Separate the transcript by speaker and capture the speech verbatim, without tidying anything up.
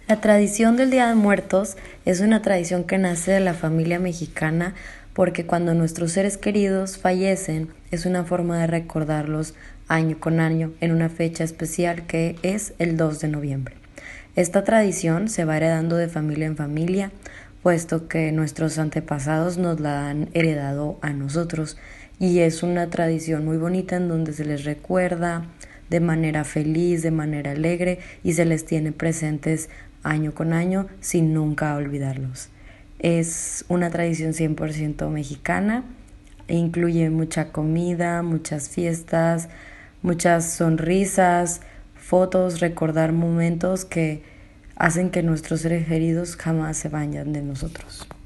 Speaker 1: La tradición del Día de Muertos es una tradición que nace de la familia mexicana porque cuando nuestros seres queridos fallecen es una forma de recordarlos año con año en una fecha especial que es el dos de noviembre. Esta tradición se va heredando de familia en familia, puesto que nuestros antepasados nos la han heredado a nosotros y es una tradición muy bonita en donde se les recuerda de manera feliz, de manera alegre y se les tiene presentes año con año sin nunca olvidarlos. Es una tradición cien por ciento mexicana, e incluye mucha comida, muchas fiestas, muchas sonrisas, fotos, recordar momentos que hacen que nuestros seres queridos jamás se vayan de nosotros.